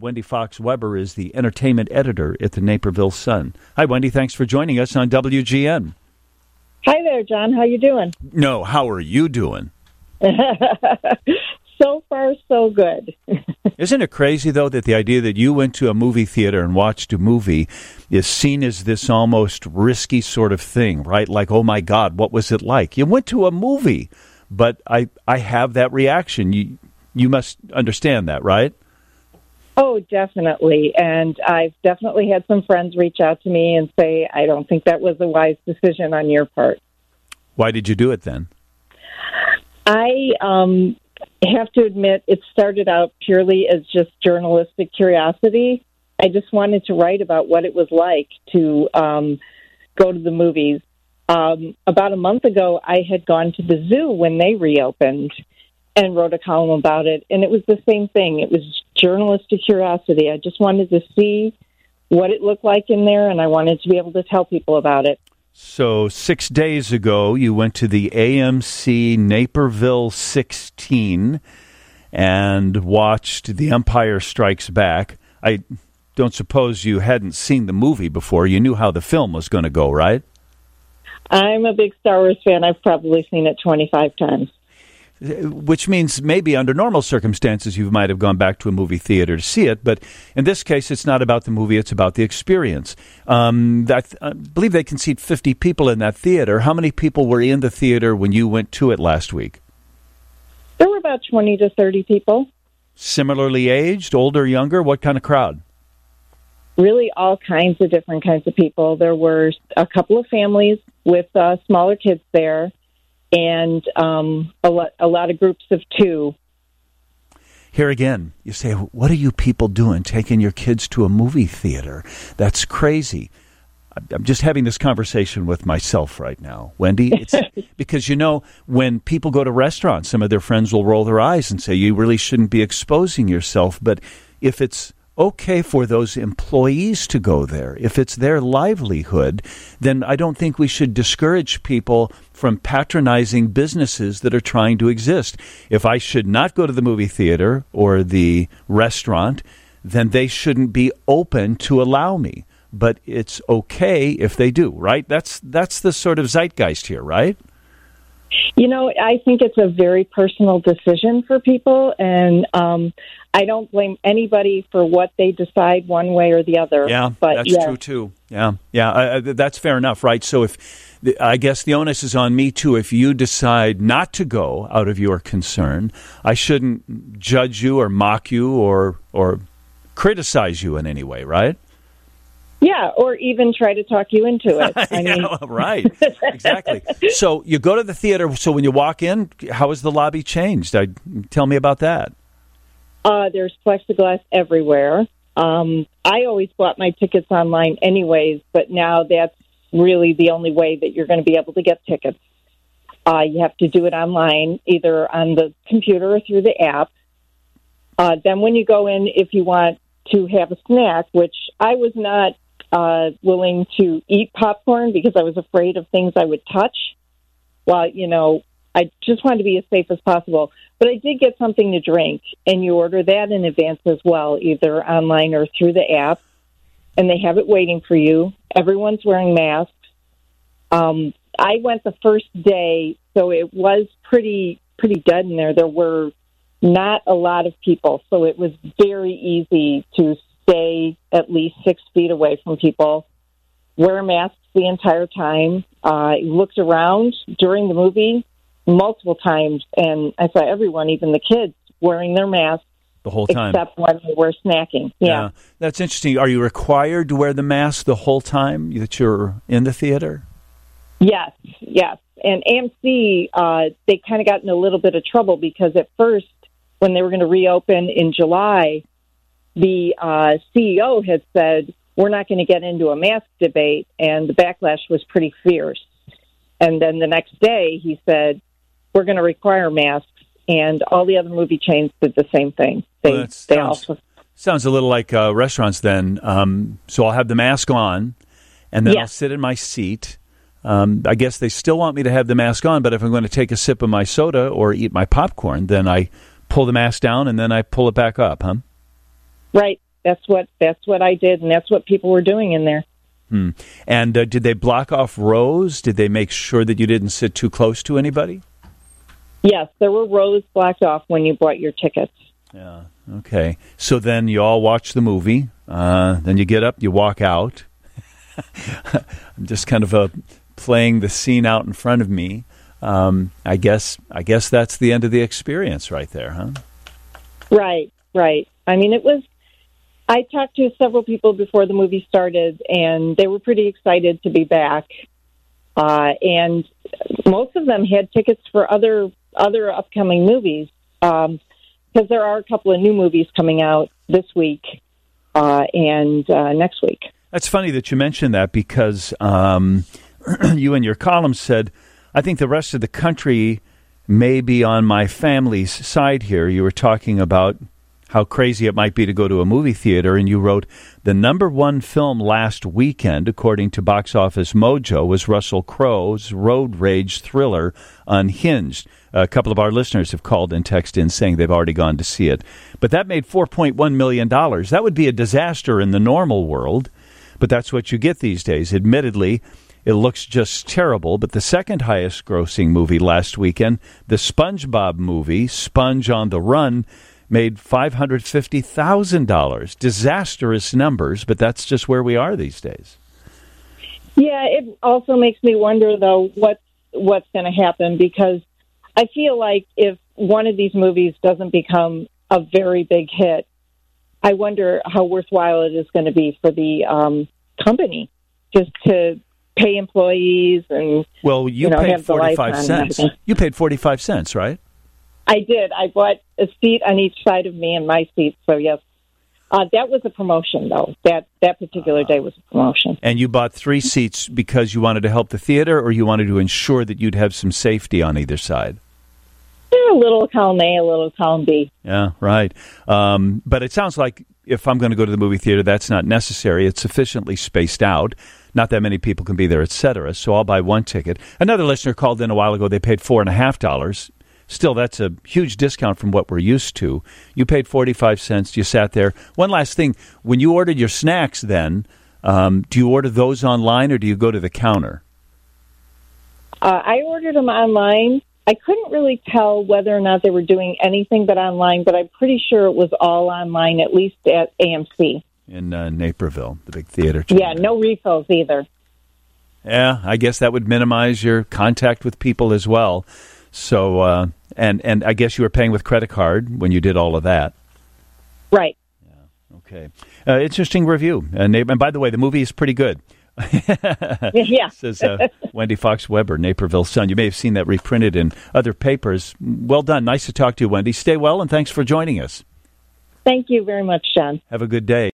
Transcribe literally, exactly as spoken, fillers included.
Wendy Fox Weber is the entertainment editor at the Naperville Sun. Hi, Wendy. Thanks for joining us on W G N. Hi there, John. How you doing? No, how are you doing? So far, so good. Isn't it crazy, though, that the idea that you went to a movie theater and watched a movie is seen as this almost risky sort of thing, right? Like, oh, my God, what was it like? You went to a movie, but I, I have that reaction. You, you must understand that, right? Oh, definitely. And I've definitely had some friends reach out to me and say, I don't think that was a wise decision on your part. Why did you do it then? I um, have to admit, it started out purely as just journalistic curiosity. I just wanted to write about what it was like to um, go to the movies. Um, about a month ago, I had gone to the zoo when they reopened and wrote a column about it. And it was the same thing. It was journalistic curiosity. I just wanted to see what it looked like in there, and I wanted to be able to tell people about it. So six days ago, you went to the A M C Naperville sixteen and watched The Empire Strikes Back. I don't suppose you hadn't seen the movie before. You knew how the film was going to go, right? I'm a big Star Wars fan. I've probably seen it twenty-five times. Which means maybe under normal circumstances you might have gone back to a movie theater to see it, but in this case it's not about the movie, it's about the experience. Um, that, I believe they can seat fifty people in that theater. How many people were in the theater when you went to it last week? There were about twenty to thirty people. Similarly aged, older, younger? What kind of crowd? Really all kinds of different kinds of people. There were a couple of families with uh, smaller kids there, and um, a, lot, a lot of groups of two. Here again, you say, what are you people doing, taking your kids to a movie theater? That's crazy. I'm just having this conversation with myself right now, Wendy. It's because, you know, when people go to restaurants, some of their friends will roll their eyes and say, you really shouldn't be exposing yourself. But if it's okay for those employees to go there, if it's their livelihood, then I don't think we should discourage people from patronizing businesses that are trying to exist. If I should not go to the movie theater or the restaurant, then they shouldn't be open to allow me. But it's okay if they do, right? That's that's the sort of zeitgeist here, right? You know, I think it's a very personal decision for people, and um, I don't blame anybody for what they decide one way or the other. Yeah, but, that's yeah. true, too. Yeah, yeah, uh, that's fair enough, right? So if I guess the onus is on me, too. If you decide not to go out of your concern, I shouldn't judge you or mock you or or criticize you in any way, right? Yeah, or even try to talk you into it. I yeah, mean, right, exactly. So you go to the theater. So when you walk in, how is the lobby changed? I, tell me about that. Uh, there's plexiglass everywhere. Um, I always bought my tickets online anyways, but now that's really the only way that you're going to be able to get tickets. Uh, you have to do it online, either on the computer or through the app. Uh, then when you go in, if you want to have a snack, which I was not Uh, willing to eat popcorn because I was afraid of things I would touch. Well, you know, I just wanted to be as safe as possible. But I did get something to drink, and you order that in advance as well, either online or through the app, and they have it waiting for you. Everyone's wearing masks. Um, I went the first day, so it was pretty pretty dead in there. There were not a lot of people, so it was very easy to stay at least six feet away from people, wear masks the entire time. I uh, looked around during the movie multiple times, and I saw everyone, even the kids, wearing their masks the whole time, except when they were snacking. Yeah. yeah, that's interesting. Are you required to wear the mask the whole time that you're in the theater? Yes, yes. And A M C, uh, they kind of got in a little bit of trouble because at first, when they were going to reopen in July, the uh, C E O had said, we're not going to get into a mask debate, and the backlash was pretty fierce. And then the next day, he said, we're going to require masks, and all the other movie chains did the same thing. They, well, that they sounds, also sounds a little like uh, restaurants then. Um, so I'll have the mask on, and then yeah. I'll sit in my seat. Um, I guess they still want me to have the mask on, but if I'm going to take a sip of my soda or eat my popcorn, then I pull the mask down, and then I pull it back up, huh? Right. that's what that's what I did, and that's what people were doing in there. Hmm. And uh, did they block off rows? Did they make sure that you didn't sit too close to anybody? Yes, there were rows blocked off when you bought your tickets. Yeah. Okay. So then you all watch the movie. Uh, then you get up, you walk out. I'm just kind of uh, playing the scene out in front of me. Um, I guess. I guess that's the end of the experience, right there, huh? Right. Right. I mean, it was. I talked to several people before the movie started, and they were pretty excited to be back. Uh, and most of them had tickets for other other upcoming movies, because um, there are a couple of new movies coming out this week uh, and uh, next week. That's funny that you mentioned that, because um, you in your column said, I think the rest of the country may be on my family's side here. You were talking about how crazy it might be to go to a movie theater, and you wrote, the number one film last weekend, according to Box Office Mojo, was Russell Crowe's road rage thriller Unhinged. A couple of our listeners have called and texted in saying they've already gone to see it. But that made four point one million dollars. That would be a disaster in the normal world, but that's what you get these days. Admittedly, it looks just terrible, but the second highest grossing movie last weekend, the SpongeBob movie, Sponge on the Run, made five hundred fifty thousand dollars. Disastrous numbers, but that's just where we are these days. Yeah, it also makes me wonder, though, what what's going to happen, because I feel like if one of these movies doesn't become a very big hit, I wonder how worthwhile it is going to be for the um, company just to pay employees and well, you, you know, paid have the forty-five lights cents. on. You paid forty-five cents, right? I did. I bought a seat on each side of me and my seat. So, yes, uh, that was a promotion, though. That that particular uh, day was a promotion. And you bought three seats because you wanted to help the theater, or you wanted to ensure that you'd have some safety on either side? Yeah, a little column A, a little column B. Yeah, right. Um, but it sounds like if I'm going to go to the movie theater, that's not necessary. It's sufficiently spaced out. Not that many people can be there, et cetera. So I'll buy one ticket. Another listener called in a while ago. They paid four and a half dollars. Still, that's a huge discount from what we're used to. You paid forty-five cents. You sat there. One last thing. When you ordered your snacks then, um, do you order those online or do you go to the counter? Uh, I ordered them online. I couldn't really tell whether or not they were doing anything but online, but I'm pretty sure it was all online, at least at A M C. In uh, Naperville, the big theater chain. Yeah, no refills either. Yeah, I guess that would minimize your contact with people as well. So, uh, and and I guess you were paying with credit card when you did all of that. Right. Yeah. Okay. Uh, interesting review. Uh, and by the way, the movie is pretty good. Yeah. Says uh, Wendy Fox Weber, Naperville Sun. You may have seen that reprinted in other papers. Well done. Nice to talk to you, Wendy. Stay well, and thanks for joining us. Thank you very much, John. Have a good day.